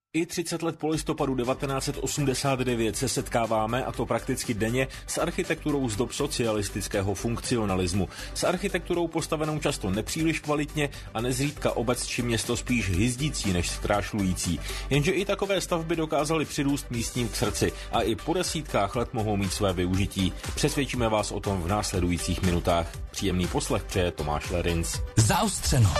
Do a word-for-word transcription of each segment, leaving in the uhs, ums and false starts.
I třicet let po listopadu devatenáct set osmdesát devět se setkáváme, a to prakticky denně, s architekturou z dob socialistického funkcionalismu. S architekturou postavenou často nepříliš kvalitně a nezřídka obec či město spíš hyzdící než zkrášlující. Jenže i takové stavby dokázaly přirůst místním k srdci a i po desítkách let mohou mít své využití. Přesvědčíme vás o tom v následujících minutách. Příjemný poslech přeje Tomáš Lerinc. Zaostřeno.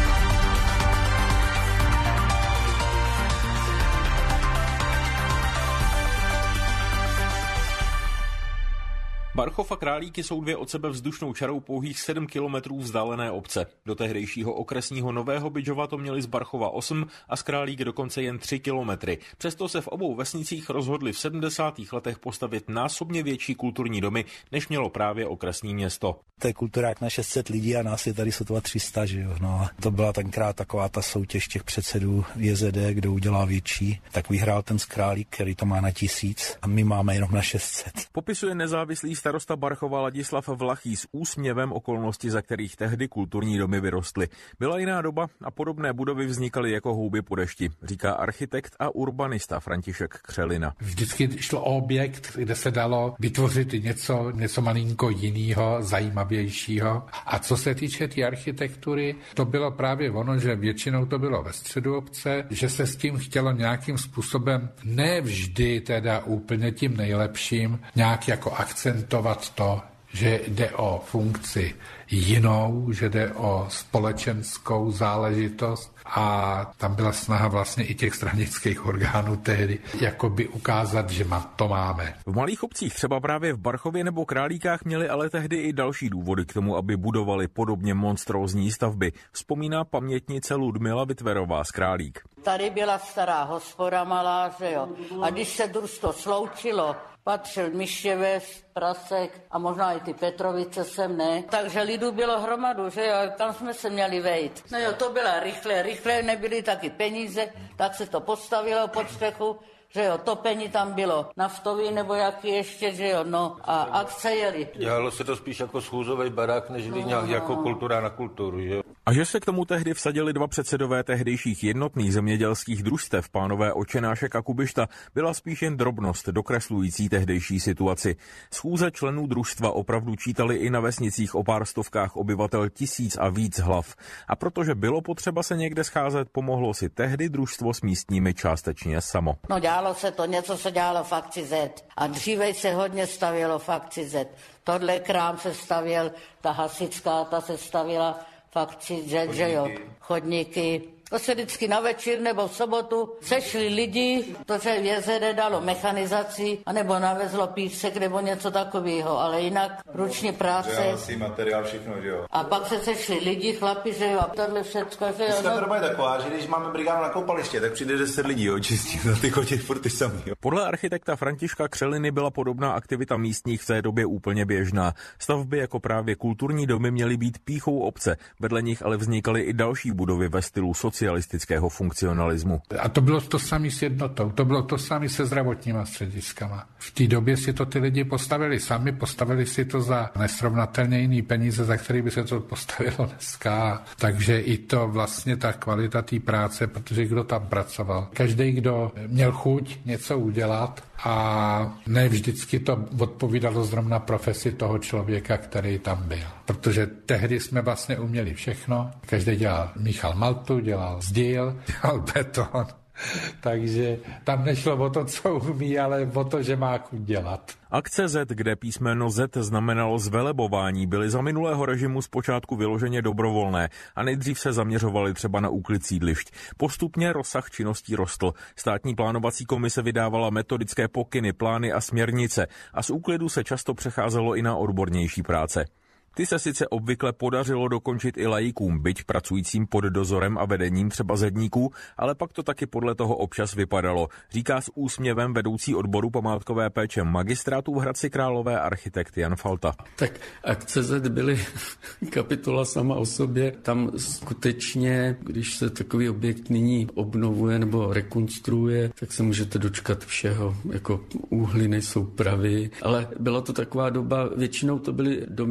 Barchov a Králíky jsou dvě od sebe vzdušnou čarou pouhých sedm kilometrů vzdálené obce. Do tehdejšího okresního Nového Bydžova to měli z Barchova osm a z Králík dokonce jen tři kilometry. Přesto se v obou vesnicích rozhodli v sedmdesátých letech postavit násobně větší kulturní domy, než mělo právě okresní město. To je kulturák na šest set lidí a nás je tady sotva tři sta, že jo. No, to byla tenkrát taková ta soutěž těch předsedů J Z D, kdo udělá větší, tak vyhrál ten z Králík, který to má na tisíc a my máme jenom na šest set. Popisuje nezávislý starosta Barchova Ladislav Vlachý s úsměvem okolnosti, za kterých tehdy kulturní domy vyrostly. Byla jiná doba a podobné budovy vznikaly jako houby po dešti, říká architekt a urbanista František Křelina. Vždycky šlo o objekt, kde se dalo vytvořit něco, něco malinko jiného, zajímavějšího. A co se týče té architektury, to bylo právě ono, že většinou to bylo ve středu obce, že se s tím chtělo nějakým způsobem, ne vždy teda úplně tím nejlepším, nějak jako akcentovat to, že jde o funkci jinou, že jde o společenskou záležitost a tam byla snaha vlastně i těch stranických orgánů tehdy jakoby ukázat, že má, to máme. V malých obcích, třeba právě v Barchově nebo Králíkách, měli ale tehdy i další důvody k tomu, aby budovali podobně monstrózní stavby. Vzpomíná pamětnice Ludmila Vitverová z Králík. Tady byla stará hospoda malá, že jo, a když se družstvo sloučilo, patřil Mištěves, Prasek a možná i ty Petrovice sem, ne? Takže lidu bylo hromadu, že jo, tam jsme se měli vejít. No jo, to byla rychle, rychle, nebyly taky peníze, tak se to postavilo pod střechu, že jo, topení tam bylo naftový nebo jaký ještě, že jo, no a akce jeli. Dělalo se to spíš jako schůzový barák, než no, nějak no, jako kultura na kulturu, že jo. A že se k tomu tehdy vsadili dva předsedové tehdejších jednotných zemědělských družstev, pánové Očenášek a Kubišta, byla spíš jen drobnost dokreslující tehdejší situaci. Schůze členů družstva opravdu čítali i na vesnicích o pár stovkách obyvatel tisíc a víc hlav. A protože bylo potřeba se někde scházet, pomohlo si tehdy družstvo s místními částečně samo. No dělalo se to, něco se dělalo v akci Z. A dříve se hodně stavělo v akci Z. Tohle krám se stavěl, ta hasická, ta se stavila v akci Z, že jo, chodníky. To se vždycky na večer nebo v sobotu sešli lidi, to se v J Z D dalo mechanizaci, anebo navezlo písek nebo něco takového, ale jinak ruční práce. Si materiál všechno, že jo. A pak se sešli lidi, chlapi, že jo, a tohle všecko, že jo. Dneska to je taková, že když máme brigádu na koupaliště, tak přijde deset lidí, jo, čistí, za ty chodí furt ty samý, jo. Podle architekta Františka Křeliny byla podobná aktivita místních v té době úplně běžná. Stavby jako právě kulturní domy měly být pýchou obce, vedle nich ale vznikaly i další budovy ve stylu socialistického funkcionalismu. A to bylo to samé s jednotou, to bylo to samé se zdravotníma střediskama. V té době si to ty lidi postavili sami, postavili si to za nesrovnatelně jiný peníze, za který by se to postavilo dneska. Takže i to vlastně ta kvalita té práce, protože kdo tam pracoval. Každý, kdo měl chuť něco udělat a ne vždycky to odpovídalo zrovna profesi toho člověka, který tam byl. Protože tehdy jsme vlastně uměli všechno. Každý dělal Michal Maltu, dělal zdíl, dělal beton. Takže tam nešlo o to, co umí, ale o to, že má chuť dělat. Akce Z, kde písmeno Z znamenalo zvelebování, byly za minulého režimu zpočátku vyloženě dobrovolné a nejdřív se zaměřovaly třeba na úklid sídlišť. Postupně rozsah činností rostl. Státní plánovací komise vydávala metodické pokyny, plány a směrnice a z úklidu se často přecházelo i na odbornější práce. Ty se sice obvykle podařilo dokončit i laikům, byť pracujícím pod dozorem a vedením třeba zedníků, ale pak to taky podle toho občas vypadalo, říká s úsměvem vedoucí odboru památkové péče magistrátu v Hradci Králové architekt Jan Falta. Tak akce Z byly kapitola sama o sobě. Tam skutečně, když se takový objekt nyní obnovuje nebo rekonstruuje, tak se můžete dočkat všeho, jako úhliny, soupravy, ale byla to taková doba, většinou to byly domy zase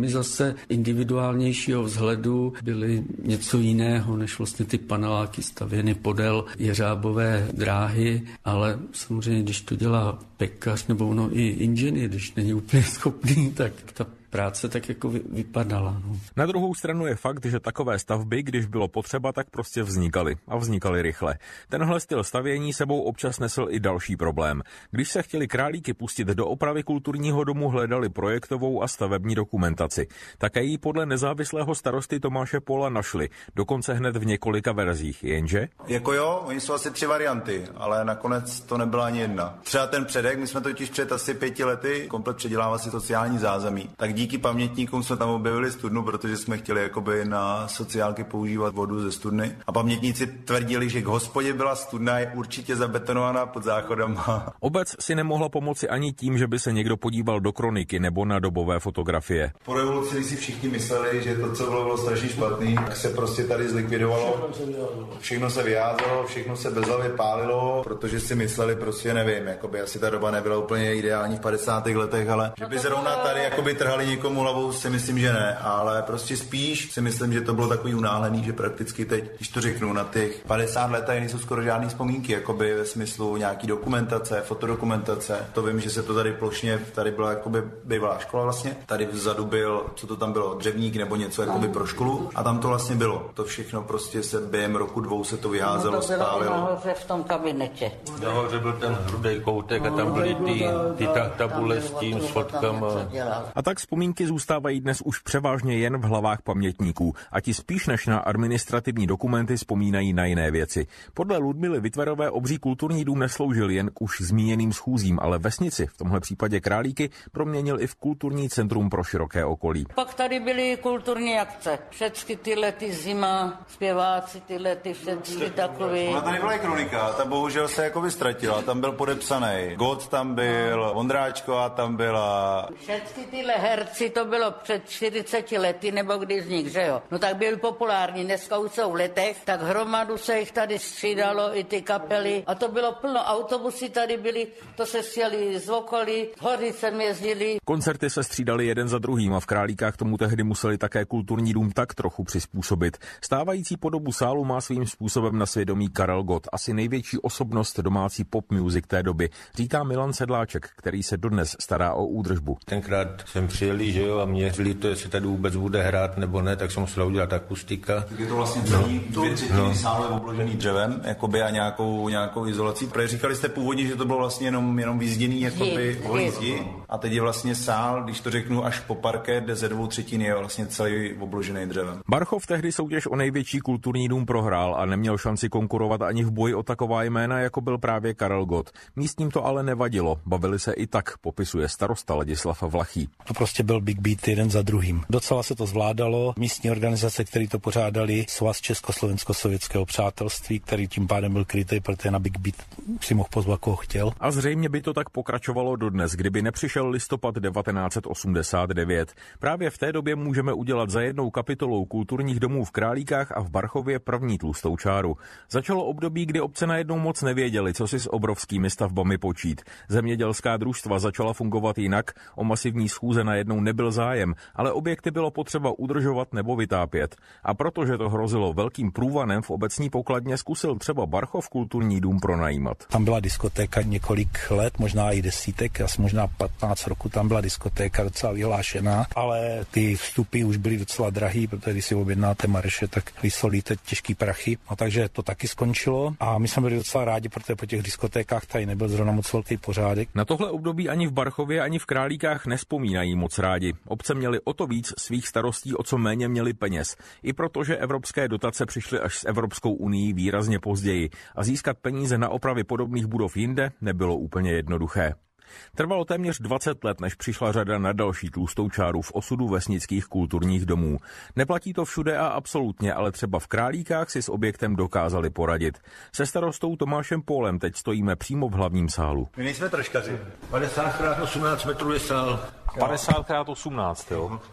zase individuálnějšího vzhledu byly něco jiného, než vlastně ty paneláky stavěny podél jeřábové dráhy, ale samozřejmě, když to dělá pekař nebo ono i inženýr, když není úplně schopný, tak ta práce tak jako vy, vypadala. No. Na druhou stranu je fakt, že takové stavby, když bylo potřeba, tak prostě vznikaly. A vznikaly rychle. Tenhle styl stavění sebou občas nesl i další problém. Když se chtěli Králíky pustit do opravy kulturního domu, hledali projektovou a stavební dokumentaci. Také ji podle nezávislého starosty Tomáše Póla našli. Dokonce hned v několika verzích. Jenže? Jako jo, oni jsou asi tři varianty, ale nakonec to nebyla ani jedna. Třeba ten předek, my jsme totiž před asi pěti lety komplet předělávali si sociální zázemí. Tak díky pamětníkům jsme tam objevili studnu, protože jsme chtěli jakoby na sociálky používat vodu ze studny. A pamětníci tvrdili, že k hospodě byla studna, je určitě zabetonovaná pod záchodama. Obec si nemohla pomoci ani tím, že by se někdo podíval do kroniky nebo na dobové fotografie. Po revoluci si všichni mysleli, že to, co bylo, bylo strašně špatný, tak se prostě tady zlikvidovalo. Všechno se vyjádřilo, všechno se bezhlavě pálilo, protože si mysleli, prostě nevím, jakoby asi ta doba nebyla úplně ideální v padesátých letech, ale že by zrovna tady jakoby trhali někomu hlavou, si myslím, že ne, ale prostě spíš si myslím, že to bylo takový unáhlený, že prakticky teď, když to řeknu, na těch padesát let tady nejsou skoro žádný vzpomínky, jakoby ve smyslu nějaký dokumentace, fotodokumentace. To vím, že se to tady plošně, tady byla jakoby bývalá škola vlastně, tady vzadu byl, co to tam bylo, dřevník nebo něco jakoby pro školu a tam to vlastně bylo. To všechno prostě se během roku dvou se to vyházelo, no to bylo spálilo. nahoře v tom kabinetě. Nahoře byl ten hrubý koutek a tam byly ty, ty ta, tabule s tím, s fotkama. A tak vzpomínky zůstávají dnes už převážně jen v hlavách pamětníků a ti spíš než na administrativní dokumenty vzpomínají na jiné věci. Podle Ludmily Vytvarové obří kulturní dům nesloužil jen k už zmíněným schůzím, ale vesnici, v tomhle případě Králíky, proměnil i v kulturní centrum pro široké okolí. Pak tady byly kulturní akce. Všechny tyhle ty zima, zpěváci tyhle ty všechny takový. Ona tady byla i kronika, ta bohužel se jako ztratila, tam byl podepsaný. God tam byl, Vondráčková tam byla. Všechny tyhle herci, to bylo před čtyřiceti lety, nebo kdy vznik, že jo? No tak byli populární, dneska už jsou v letech, tak hromadu se jich tady střídalo, i ty kapely. A to bylo plno, autobusy tady byly, to se sjeli z okolí, hory sem jezdili. Koncerty se střídali jeden za druhým a v Králíkách tomu tehdy museli také kulturní dům tak trochu přizpůsobit. Stávající podobu sálu má svým způsobem na svědomí Karel Gott, asi největší osobnost domácí pop music té doby, říká Milan Sedláček, který se dodnes stará o údržbu. Tenkrát jsem přijeli, že jo, a měřili to, jestli tady vůbec bude hrát nebo ne, tak jsem musel udělat akustika. Tak je to vlastně celý no, dvě třetiny no. sálu je obložený dřevem, jakoby a nějakou, nějakou izolací. Protože říkali jste původně, že to bylo vlastně jenom, jenom výzděný jakoby holý zdi. A teď je vlastně sál, když to řeknu, až po parket, kde ze dvou třetin je vlastně celý obložený dřevem. Barchov tehdy soutěž o největší kulturní dům prohrál a neměl šanci konkurovat ani v boji o taková jména, jako byl právě Karel Gott. Místním to ale nevadilo, bavili se i tak, popisuje starosta Ladislav Vlachý. To prostě byl Big Beat jeden za druhým. Docela se to zvládalo. Místní organizace, které to pořádali, Svaz Československo-sovětského přátelství, který tím pádem byl krytý, protože na Big Beat si mohl pozvat, koho chtěl. A zřejmě by to tak pokračovalo dodnes, kdyby nepřišel listopad devatenáct set osmdesát devět. Právě v té době můžeme udělat za jednou kapitolou kulturních domů v Králíkách a v Barchově první tlustou čáru. Začalo období, kdy obce najednou moc nevěděli, co si s obrovskými stavbami počít. Zemědělská družstva začala fungovat jinak, o masivní schůze najednou nebyl zájem, ale objekty bylo potřeba udržovat nebo vytápět. A protože to hrozilo velkým průvanem v obecní pokladně, zkusil třeba Barchov kulturní dům pronajímat. Tam byla diskotéka několik let, možná i desítek, asi možná patnáct roku tam byla diskotéka docela vyhlášená, ale ty vstupy už byly docela drahý, protože když si objednáte marše, tak vysolíte těžký prachy. A takže to taky skončilo a my jsme byli docela rádi, protože po těch diskotékách tady nebyl zrovna moc velký pořádek. Na tohle období ani v Barchově, ani v Králíkách nespomínají moc rádi. Obce měly o to víc svých starostí, o co méně měli peněz. I protože evropské dotace přišly až s Evropskou unií výrazně později a získat peníze na opravy podobných budov jinde nebylo úplně jednoduché. Trvalo téměř dvacet let, než přišla řada na další tlustou čáru v osudu vesnických kulturních domů. Neplatí to všude a absolutně, ale třeba v Králíkách si s objektem dokázali poradit. Se starostou Tomášem Pólem teď stojíme přímo v hlavním sálu. My nejsme troškaři. padesát krát osmnáct metrů je sál. padesát krát osmnáct, jo.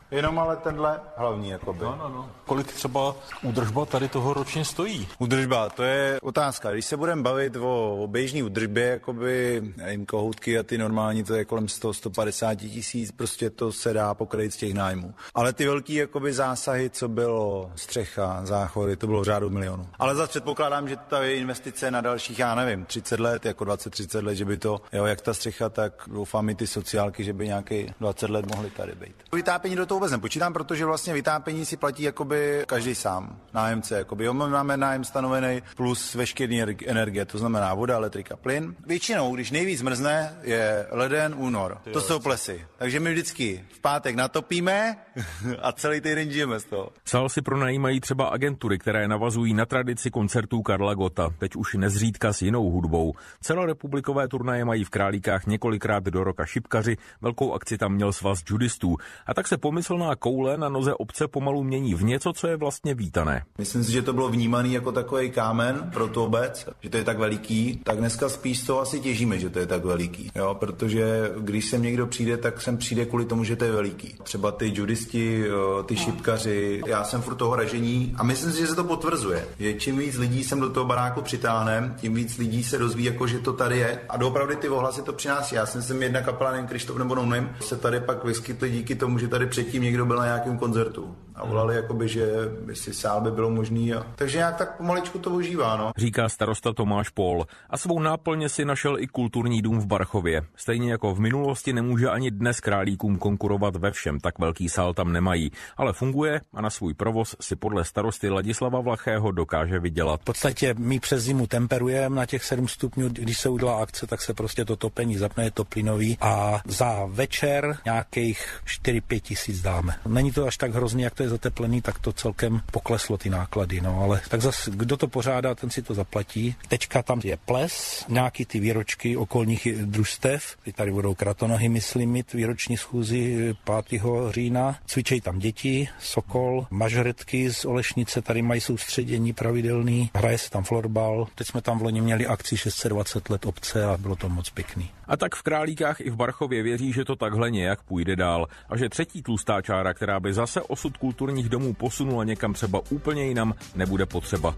Jenom ale tenhle hlavní, jakoby. No, no, no. Kolik třeba údržba tady toho ročně stojí? Údržba, to je otázka. Když se budeme bavit o běžné údržbě, jakoby, nevím, kohoutky a ty normální, to je kolem sto až sto padesát tisíc, prostě to se dá pokrýt z těch nájmů. Ale ty velký jakoby zásahy, co bylo střecha, záchody, to bylo v řádu milionů. Ale zase předpokládám, že ta je investice na dalších, já nevím, třicet let, jako dvacet třicet let, že by to, jo, jak ta střecha, tak doufám i ty sociálky, že by nějaký dvacet let mohly tady být. Vytápění do toho vůbec nepočítám, protože vlastně vytápění si platí jakoby každý sám, nájemce, jakoby. Jo, máme nájem stanovený plus veškerý energie, to znamená voda, elektrika, plyn. Většinou, když nejvíc mrzne, je leden, únor. To jsou plesy. Takže my vždycky v pátek natopíme a celý týden žijeme z toho. Sál si pronajímají třeba agentury, které navazují na tradici koncertů Karla Gotta, teď už nezřídka s jinou hudbou. Celorepublikové turnaje mají v Králíkách několikrát do roka šipkaři, velkou akci tam měl svaz judistů. A tak se pomyslná koule na noze obce pomalu mění v něco, co je vlastně vítané. Myslím si, že to bylo vnímaný jako takový kámen pro tu obec, že to je tak veliký, tak dneska spíš to asi těžíme, že to je tak veliký, jo, protože když sem někdo přijde, tak sem přijde kvůli tomu, že to je veliký. Třeba ty judisti, ty šipkaři, já jsem furt toho ražení a myslím si, že se to potvrzuje, že čím víc lidí sem do toho baráku přitáhnem, tím víc lidí se dozví, jako že to tady je a doopravdy ty ohlasy to přináší. Já jsem sem jedna kapela, nevím, Krištof nebo no name, se tady pak vyskytly díky tomu, že tady předtím někdo byl na nějakém koncertu a volali jakoby, že jestli sál by bylo možný. A... Takže nějak tak pomaličku to ožívá, no. Říká starosta Tomáš Pól. A svou náplně si našel i kulturní dům v Barchově. Stejně jako v minulosti nemůže ani dnes Králíkům konkurovat ve všem, tak velký sál tam nemají. Ale funguje a na svůj provoz si podle starosty Ladislava Vlachého dokáže vydělat. V podstatě my přes zimu temperujeme na těch sedm stupňů, když se udělá akce, tak se prostě to topení zapne, je to plynový a za večer nějakých čtyři pět tisíc dáme. Není to až tak hrozný, jak to je zateplený, tak to celkem pokleslo ty náklady, no ale tak zase, kdo to pořádá, ten si to zaplatí. Teďka tam je ples, nějaký ty výročky okolních družstev, ty tady budou Kratonohy, myslím, mít výroční schůzi pátého října. Cvičejí tam děti, Sokol, mažoretky z Olešnice, tady mají soustředění pravidelný, hraje se tam florbal. Teď jsme tam v loni měli akci šest set dvacet let obce a bylo to moc pěkný. A tak v Králíkách i v Barchově věří, že to takhle nějak půjde dál a že třetí tlustá čára, která by zase osud kulturních domů posunula někam třeba úplně jinam, nebude potřeba.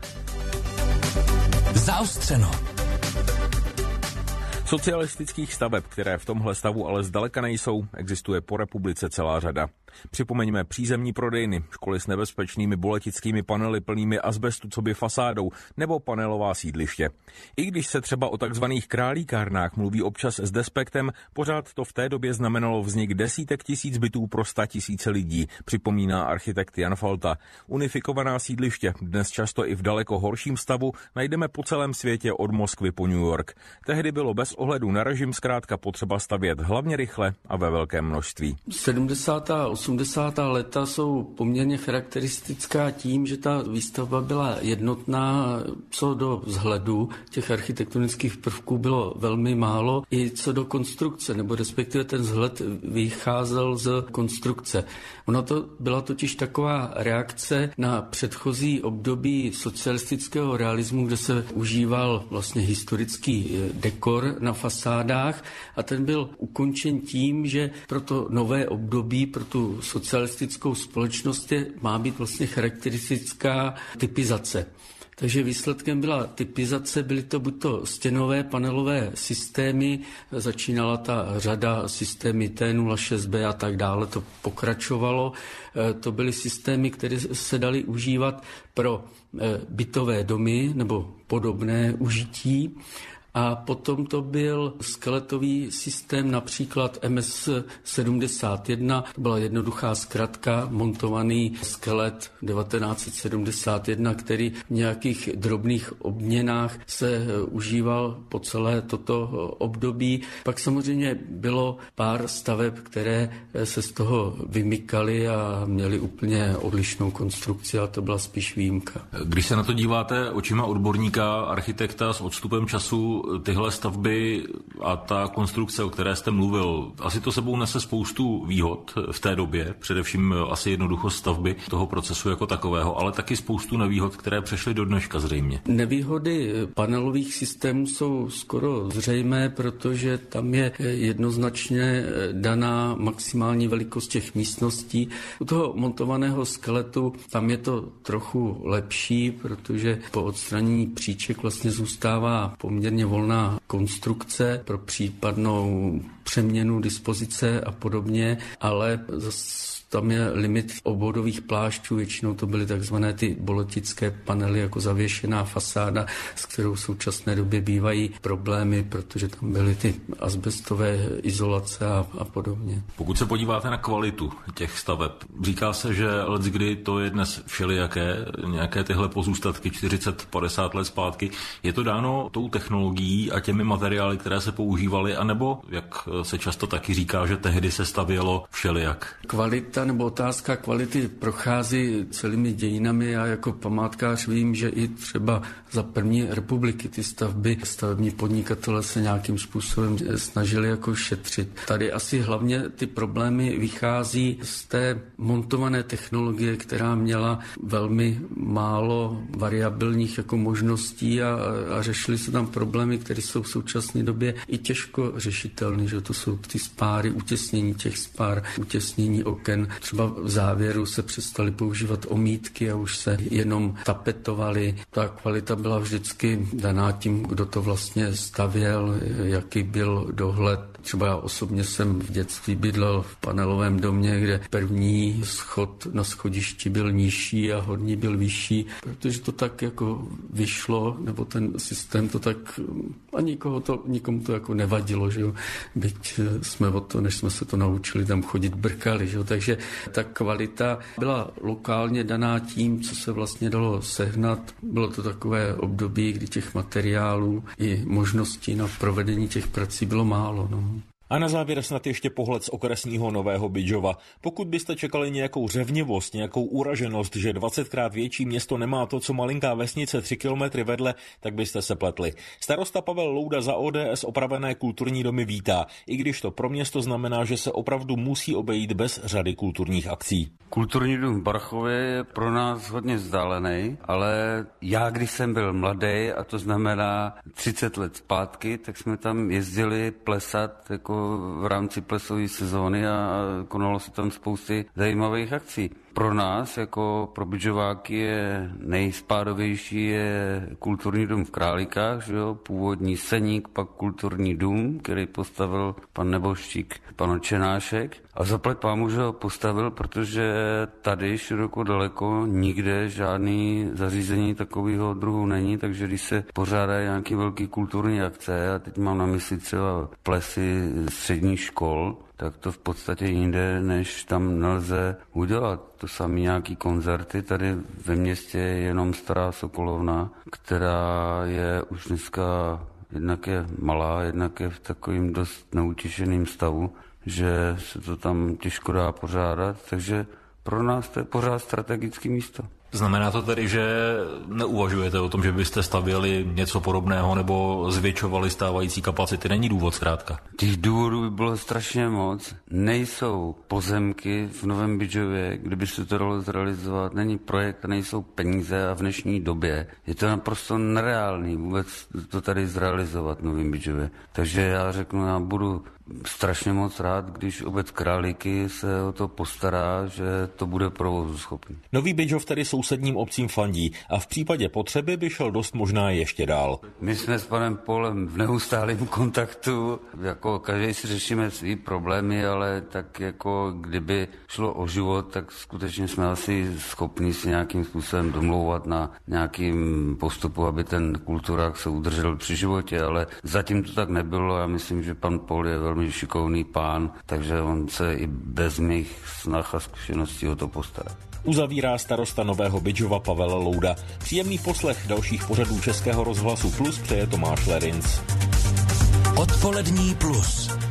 Zaostřeno. Socialistických staveb, které v tomhle stavu ale zdaleka nejsou, existuje po republice celá řada. Připomeňme přízemní prodejny, školy s nebezpečnými boletickými panely plnými azbestu coby fasádou nebo panelová sídliště. I když se třeba o takzvaných králíkárnách mluví občas s despektem, pořád to v té době znamenalo vznik desítek tisíc bytů pro sta tisíce lidí, připomíná architekt Jan Falta. Unifikovaná sídliště, dnes často i v daleko horším stavu, najdeme po celém světě od Moskvy po New York. Tehdy bylo bez ohledu na režim zkrátka potřeba stavět hlavně rychle a ve velkém množství. sedmdesátá a osmdesátá léta jsou poměrně charakteristická tím, že ta výstavba byla jednotná, co do vzhledu těch architektonických prvků bylo velmi málo, i co do konstrukce, nebo respektive ten vzhled vycházel z konstrukce. Ono to byla totiž taková reakce na předchozí období socialistického realismu, kde se užíval vlastně historický dekor na fasádách a ten byl ukončen tím, že pro to nové období, pro tu socialistickou společnost je, má být vlastně charakteristická typizace. Takže výsledkem byla typizace, byly to buď to stěnové panelové systémy, začínala ta řada systémy T nula šest B a tak dále, to pokračovalo. To byly systémy, které se daly užívat pro bytové domy nebo podobné užití. A potom to byl skeletový systém, například M S sedmdesát jedna, to byla jednoduchá zkratka, montovaný skelet devatenáct set sedmdesát jedna, který v nějakých drobných obměnách se užíval po celé toto období. Pak samozřejmě bylo pár staveb, které se z toho vymykaly a měly úplně odlišnou konstrukci, a to byla spíš výjimka. Když se na to díváte očima odborníka, architekta s odstupem času, tyhle stavby a ta konstrukce, o které jste mluvil, asi to sebou nese spoustu výhod v té době, především asi jednoduchost stavby toho procesu jako takového, ale taky spoustu nevýhod, které přešly do dneška zřejmě. Nevýhody panelových systémů jsou skoro zřejmé, protože tam je jednoznačně daná maximální velikost těch místností. U toho montovaného skeletu tam je to trochu lepší, protože po odstranění příček vlastně zůstává poměrně volná konstrukce pro případnou přeměnu, dispozice a podobně, ale zase tam je limit obvodových plášťů, většinou to byly takzvané ty boletické panely jako zavěšená fasáda, s kterou v současné době bývají problémy, protože tam byly ty asbestové izolace a, a podobně. Pokud se podíváte na kvalitu těch staveb, říká se, že leckdy to je dnes všelijaké, nějaké tyhle pozůstatky čtyřicet padesát let zpátky. Je to dáno tou technologií a těmi materiály, které se používaly, anebo, jak se často taky říká, že tehdy se stavělo všelijak? Kvalita nebo otázka kvality prochází celými dějinami. Já jako památkář vím, že i třeba za první republiky ty stavby, stavební podnikatele se nějakým způsobem snažili jako šetřit. Tady asi hlavně ty problémy vychází z té montované technologie, která měla velmi málo variabilních jako možností a, a řešily se tam problémy, které jsou v současné době i těžko řešitelné, že to jsou ty spáry, utěsnění těch spár, utěsnění oken. Třeba v závěru se přestaly používat omítky a už se jenom tapetovaly. Ta kvalita byla vždycky daná tím, kdo to vlastně stavěl, jaký byl dohled. Třeba já osobně jsem v dětství bydlel v panelovém domě, kde první schod na schodišti byl nižší a horní byl vyšší, protože to tak jako vyšlo, nebo ten systém to tak a nikoho to, nikomu to jako nevadilo, že jo. Byť jsme o to, než jsme se to naučili tam chodit brkali, že jo. Takže ta kvalita byla lokálně daná tím, co se vlastně dalo sehnat. Bylo to takové období, kdy těch materiálů i možností na provedení těch prací bylo málo. No. A na závěr snad ještě pohled z okresního Nového Bydžova. Pokud byste čekali nějakou řevnivost, nějakou uraženost, že dvacetkrát větší město nemá to, co malinká vesnice tři kilometry vedle, tak byste se pletli. Starosta Pavel Louda za O D S opravené kulturní domy vítá, i když to pro město znamená, že se opravdu musí obejít bez řady kulturních akcí. Kulturní dům v Barchově je pro nás hodně vzdálený, ale já, když jsem byl mladý, a to znamená třicet let zpátky, tak jsme tam jezdili plesat jako v rámci plesové sezóny a konalo se tam spousty zajímavých akcí. Pro nás, jako pro Bydžováky, je nejspádovější je kulturní dům v Králíkách, že jo? Původní Seník, pak kulturní dům, který postavil pan Neboštík, pan Očenášek. A zaplať pámu, že ho postavil, protože tady široko daleko nikde žádný zařízení takového druhu není, takže když se pořádají nějaké velké kulturní akce, a teď mám na mysli třeba plesy středních škol, tak to v podstatě jinde, než tam nelze udělat. To samé nějaký koncerty. Tady ve městě je jenom Stará Sokolovna, která je už dneska jednak je malá, jednak je v takovým dost neutěšeným stavu, že se to tam těžko dá pořádat, takže pro nás to je pořád strategické místo. Znamená to tedy, že neuvažujete o tom, že byste stavěli něco podobného nebo zvětšovali stávající kapacity? Není důvod zkrátka? Těch důvodů by bylo strašně moc. Nejsou pozemky v Novém Bydžově, kdyby se to dalo zrealizovat. Není projekt, nejsou peníze a v dnešní době je to naprosto nereálný vůbec to tady zrealizovat v Novém Bydžově. Takže já řeknu, já budu strašně moc rád, když obec Králíky se o to postará, že to bude provozuschopný. Nový Bydžov tedy sousedním obcím fandí a v případě potřeby by šel dost možná ještě dál. My jsme s panem Polem v neustálém kontaktu, jako každý si řešíme svý problémy, ale tak jako kdyby šlo o život, tak skutečně jsme asi schopni si nějakým způsobem domlouvat na nějakým postupu, aby ten kulturák se udržel při životě, ale zatím to tak nebylo. Já myslím, že pan Pol je velmi šikovný pán, takže on se i bez mých snah a zkušeností o to postará. Uzavírá starosta Nového Bydžova Pavel Louda. Příjemný poslech dalších pořadů Českého rozhlasu Plus přeje Tomáš Lerinc. Odpolední plus.